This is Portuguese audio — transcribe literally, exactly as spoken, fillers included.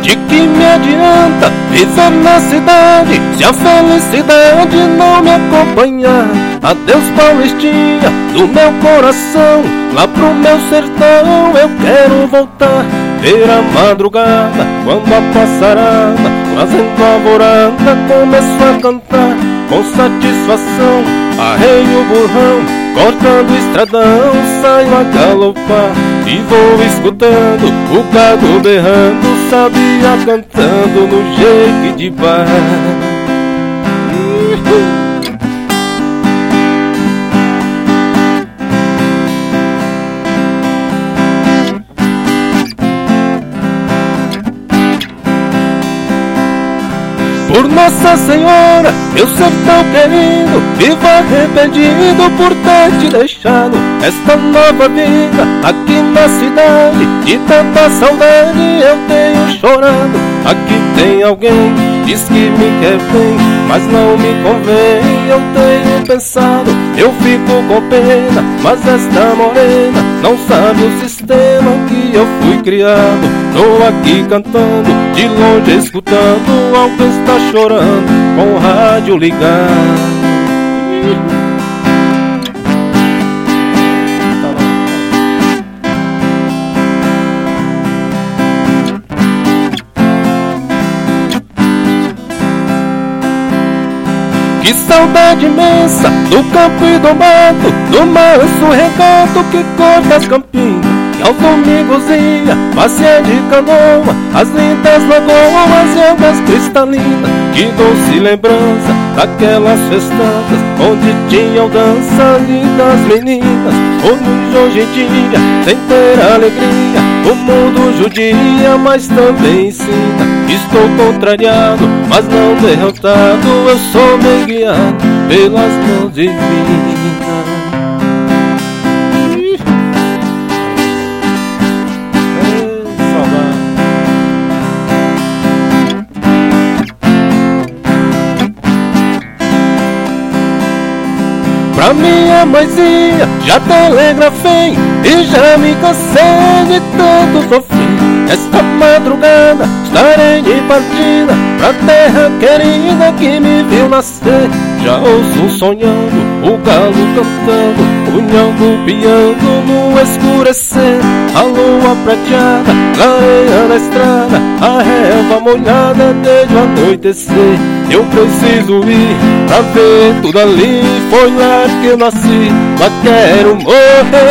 De que me adianta viver na cidade se a felicidade não me acompanhar? Adeus Paulistinha do meu coração, lá pro meu sertão eu quero voltar. Ver a madrugada quando a passarada, trazendo a alvorada, começo a cantar com satisfação. Arreio o burrão, cortando o estradão, saio a galopar e vou escutando o gado berrando, sabia cantando no jeito de bar. Por Nossa Senhora, meu sertão querido, vivo arrependido por ter te deixado esta nova vida aqui na cidade. De tanta saudade eu tenho chorado. Aqui tem alguém, diz que me quer bem, mas não me convém. Eu tenho pensado, eu fico com pena, mas esta morena não sabe o sistema que eu fui criado. Tô aqui cantando, de longe escutando, alguém está chorando com o rádio ligado. Que saudade imensa do campo e do mato, do manso regato que corta as campinas. E aos domingos ia passear de canoa, as lindas lagoas e águas cristalinas. Que doce lembrança daquelas festanças onde tinham dança lindas meninas. Onde hoje em dia, sem ter alegria, o mundo judia, mas também ensina. Estou contrariado, mas não derrotado, eu sou bem guiado pelas mãos divinas. Pra minha mãezinha já telegrafei e já me cansei de tanto sofrer. Esta madrugada estarei de partida pra terra querida que me viu nascer. Já ouço sonhando, o galo cantando, unhando, piando no escurecer. A lua prateada, clareia na estrada, a relva molhada desde o anoitecer. Eu preciso ir pra ver tudo ali, foi lá que eu nasci, mas quero morrer